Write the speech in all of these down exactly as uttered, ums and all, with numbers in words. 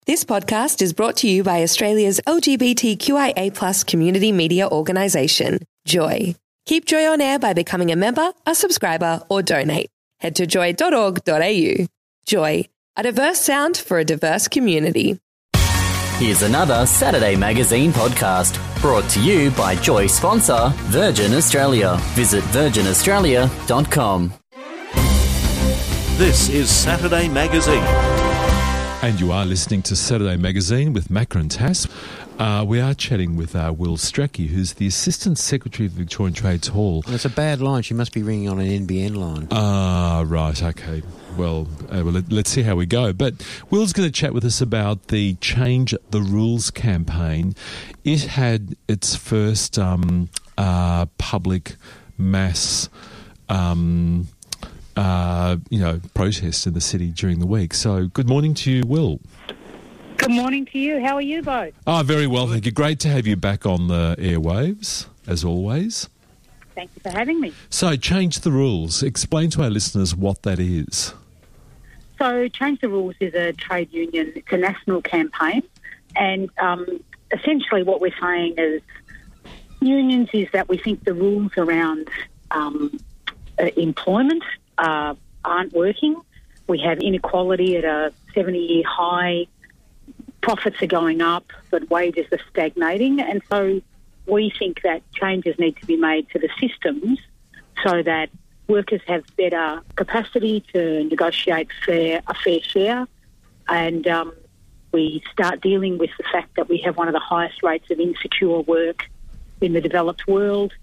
This podcast is brought to you by Australia's L G B T Q I A plus community media organisation, Joy. Keep Joy on air by becoming a member, a subscriber or donate. Head to joy dot org dot a u. Joy, a diverse sound for a diverse community. Here's another Saturday Magazine podcast brought to you by Joy sponsor Virgin Australia. Visit virgin australia dot com. This is Saturday Magazine. And you are listening to Saturday Magazine with Macca and Tass. Uh, we are chatting with uh, Will Strachey, who's the Assistant Secretary of Victorian Trades Hall. It's a bad line. She must be ringing on an N B N line. Ah, right, okay. Well, uh, well let, let's see how we go. But Will's going to chat with us about the Change the Rules campaign. It had its first um, uh, public mass um Uh, you know, protests in the city during the week. So good morning to you, Will. Good morning to you. How are you both? Oh, very well, thank you. Great to have you back on the airwaves, as always. Thank you for having me. So, Change the Rules. Explain to our listeners what that is. So, Change the Rules is a trade union, it's a national campaign, and um, essentially what we're saying is unions is that we think the rules around um, uh, employment Uh, aren't working. We have inequality at a seventy-year high. Profits are going up, but wages are stagnating. And so we think that changes need to be made to the systems so that workers have better capacity to negotiate fair, a fair share. And um, we start dealing with the fact that we have one of the highest rates of insecure work in the developed world.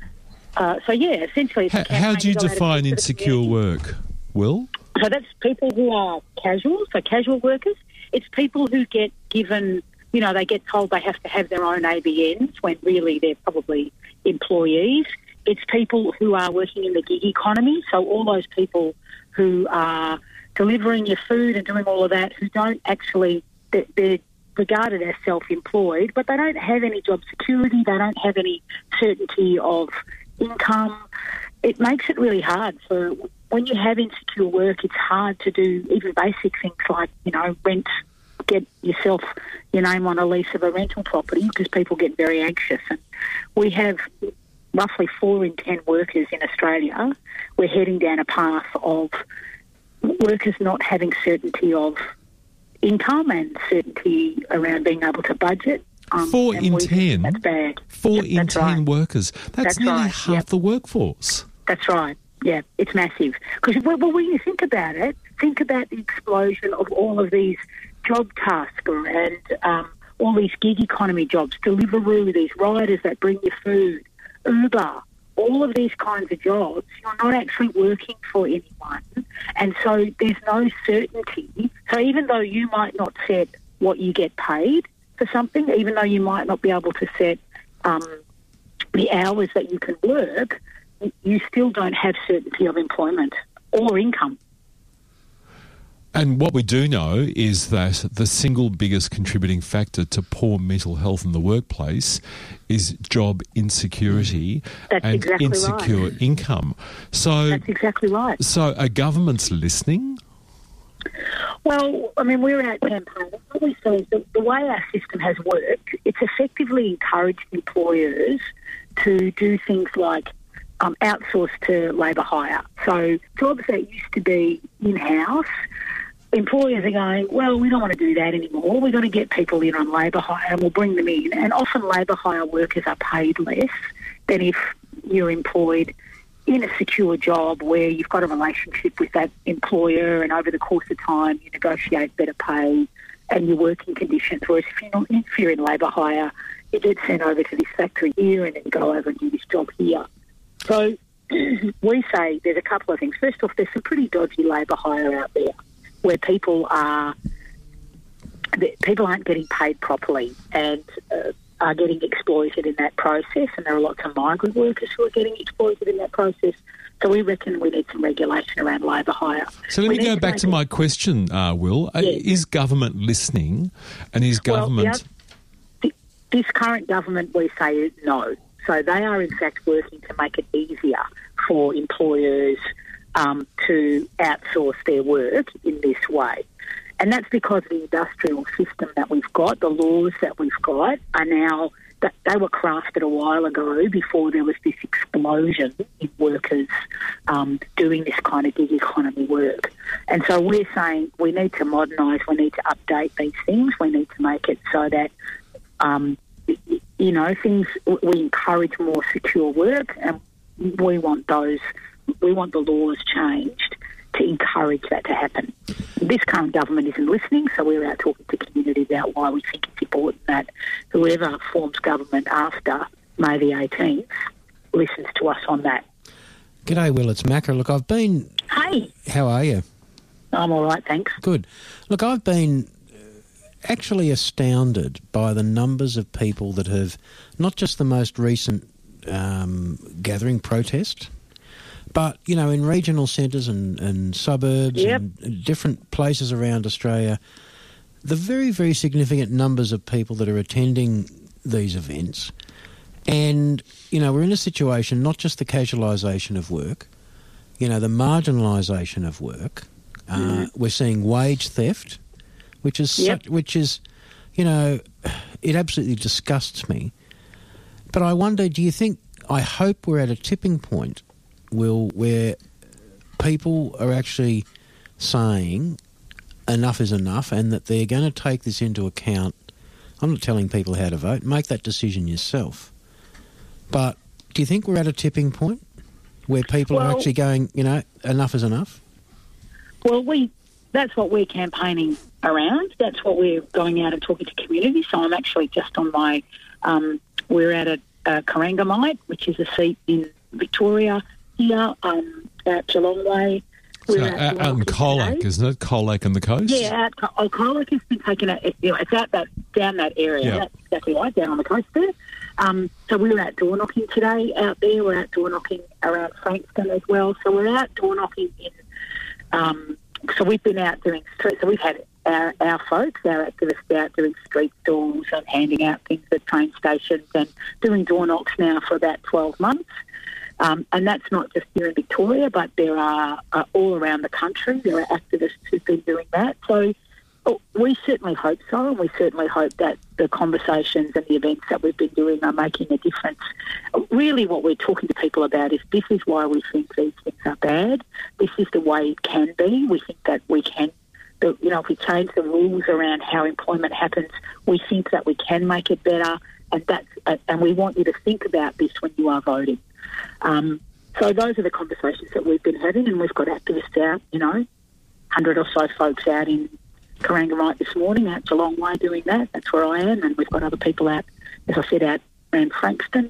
Uh, so, yeah, essentially... It's how, how do you define insecure work, Will? So that's people who are casual, so casual workers. It's people who get given, you know, they get told they have to have their own A B Ns when really they're probably employees. It's people who are working in the gig economy, so all those people who are delivering your food and doing all of that who don't actually... They're, they're regarded as self-employed, but they don't have any job security, they don't have any certainty of income. It makes it really hard. So when you have insecure work, it's hard to do even basic things like, you know, rent, get yourself your name on a lease of a rental property because people get very anxious. And we have roughly four in ten workers in Australia. We're heading down a path of workers not having certainty of income and certainty around being able to budget. Um, Four in ten? That's bad. Four Yep, in that's ten right. workers. That's, That's nearly right, half yep. the workforce. That's right. Yeah, it's massive. Because well, when you think about it, think about the explosion of all of these job tasks and um, all these gig economy jobs, Deliveroo, these riders that bring you food, Uber, all of these kinds of jobs, you're not actually working for anyone. And so there's no certainty. So even though you might not set what you get paid for something, even though you might not be able to set um, the hours that you can work, you still don't have certainty of employment or income. And what we do know is that the single biggest contributing factor to poor mental health in the workplace is job insecurity That's and exactly insecure right. income. So That's exactly right. So are governments listening? Well, I mean, we're out campaigning. What we say is that the way our system has worked, it's effectively encouraged employers to do things like um, outsource to labour hire. So jobs that used to be in-house, employers are going, well, we don't want to do that anymore. We're going to get people in on labour hire and we'll bring them in. And often labour hire workers are paid less than if you're employed in a secure job where you've got a relationship with that employer and over the course of time you negotiate better pay and your working conditions. Whereas if you're, not, if you're in labour hire, you get sent over to this factory here and then you go over and do this job here. So we say there's a couple of things. First off, there's some pretty dodgy labour hire out there where people are people aren't getting paid properly and uh, are getting exploited in that process, and there are lots of migrant workers who are getting exploited in that process. So we reckon we need some regulation around labour hire. So let we me go to back to my question, uh, Will. Uh, Yes. Is government listening, and is government... Well, the, the, this current government, we say, is no. So they are, in fact, working to make it easier for employers um, to outsource their work in this way. and that's because the industrial system that we've got, the laws that we've got, are now, that they were crafted a while ago before there was this explosion in workers um, doing this kind of gig economy work. And so we're saying we need to modernise, we need to update these things, we need to make it so that, um, you know, things, we encourage more secure work, and we want those, we want the laws changed to encourage that to happen. This current government isn't listening, so we're out talking to community about why we think it's important that whoever forms government after May the eighteenth listens to us on that. G'day, Will, it's Macca. Look, I've been... Hey. How are you? I'm all right, thanks. Good. Look, I've been actually astounded by the numbers of people that have, not just the most recent um, gathering protest, but, you know, in regional centres and, and suburbs yep. and different places around Australia, the very, very significant numbers of people that are attending these events. And, you know, we're in a situation, not just the casualisation of work, you know, the marginalisation of work. Uh, mm. We're seeing wage theft, which is, yep. such, which is, you know, it absolutely disgusts me. But I wonder, do you think, I hope we're at a tipping point, Will, where people are actually saying enough is enough and that they're going to take this into account. I'm not telling people how to vote. Make that decision yourself. But do you think we're at a tipping point where people well, are actually going, you know, enough is enough? Well, we that's what we're campaigning around. That's what we're going out and talking to community. So I'm actually just on my, um, we're at a, a Corangamite, which is a seat in Victoria, here um, at Geelong Way. So out, out in Colac, isn't it? Colac on the coast? Yeah, out, oh, Colac has been taken, it, you know, it's out that, down that area. Yep. That's exactly right, down on the coast there. Um, so we were out door knocking today out there. We're out door knocking around Frankston as well. So we're out door knocking in, um, so we've been out doing street, so we've had our, our folks, our activists out doing street stalls and handing out things at train stations and doing door knocks now for about twelve months. Um, and that's not just here in Victoria, but there are uh, all around the country. There are activists who've been doing that. So oh, we certainly hope so, and we certainly hope that the conversations and the events that we've been doing are making a difference. Really what we're talking to people about is this is why we think these things are bad. This is the way it can be. We think that we can, you know, if we change the rules around how employment happens, we think that we can make it better, and that's, and we want you to think about this when you are voting. Um, so those are the conversations that we've been having, and we've got activists out, you know, one hundred or so folks out in Corangamite this morning, out Geelong Way doing that. That's where I am, and we've got other people out, as I said, out around Frankston,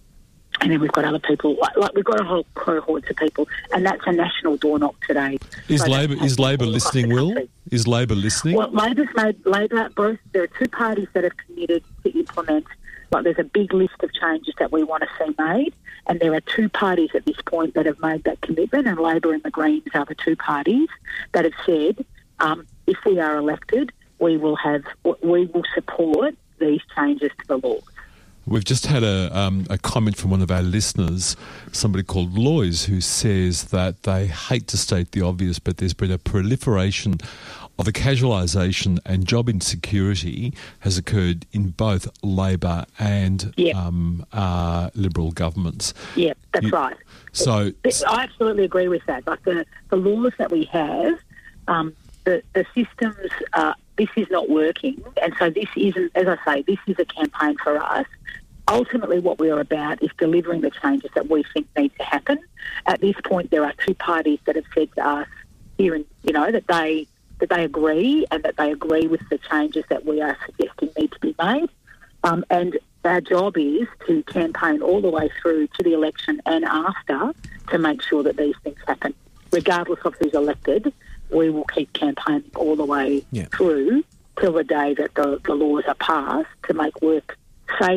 and then we've got other people, like, like we've got a whole cohort of people, and that's a national door knock today. Is so Labor is Labor listening, Will? Is Labor listening? Well, Labor's made, Labor, both, there are two parties that have committed to implement. Like, there's a big list of changes that we want to see made, and there are two parties at this point that have made that commitment, and Labor and the Greens are the two parties that have said, um, if we are elected, we will have, we will support these changes to the laws. We've just had a, um, a comment from one of our listeners, somebody called Lois, who says that they hate to state the obvious, but there's been a proliferation of the casualisation and job insecurity has occurred in both Labor and yep. um, uh, Liberal governments. Yeah, that's you, right. So I absolutely agree with that. Like the, the laws that we have, um, the, the systems, uh, this is not working. And so this isn't, as I say, this is a campaign for us. Ultimately, what we are about is delivering the changes that we think need to happen. At this point, there are two parties that have said to us here, in, you know, that they that they agree and that they agree with the changes that we are suggesting need to be made. Um, and our job is to campaign all the way through to the election and after to make sure that these things happen. Regardless of who's elected, we will keep campaigning all the way yeah. through till the day that the, the laws are passed to make work safe,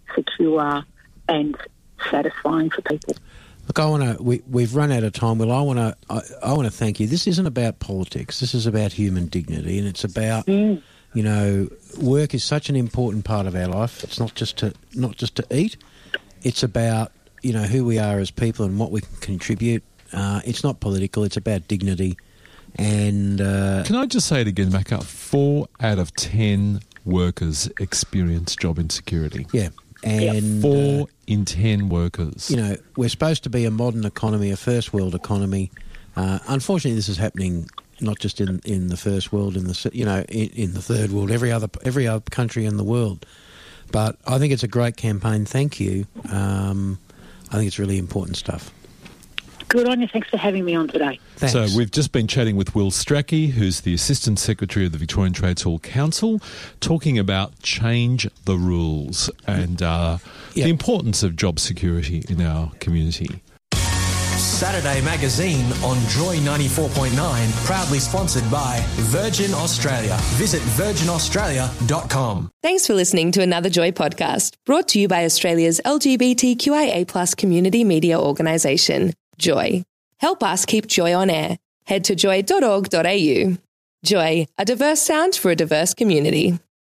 secure and satisfying for people. Look, I want to. We, we've run out of time. Well, I want to. I, I want to thank you. This isn't about politics. This is about human dignity, and it's about, mm. you know, work is such an important part of our life. It's not just to not just to eat. It's about, you know, who we are as people and what we can contribute. Uh, it's not political. It's about dignity, And uh, Can I just say it again, Macca? Four out of ten workers experience job insecurity. yeah, and Four uh, in ten workers. you know, we're supposed to be a modern economy, a first world economy. Uh, unfortunately, this is happening not just in, in the first world, in the se- you know, in, in the third world, every other every other country in the world. But I think it's a great campaign. Thank you. Um, I think it's really important stuff. Good on you. Thanks for having me on today. Thanks. So we've just been chatting with Will Strachey, who's the Assistant Secretary of the Victorian Trades Hall Council, talking about change the rules and uh, Yep. the importance of job security in our community. Saturday Magazine on Joy ninety-four point nine, proudly sponsored by Virgin Australia. Visit virgin australia dot com. Thanks for listening to another Joy podcast, brought to you by Australia's L G B T Q I A plus community media organisation, Joy. Help us keep Joy on air. Head to joy dot org dot a u. Joy, a diverse sound for a diverse community.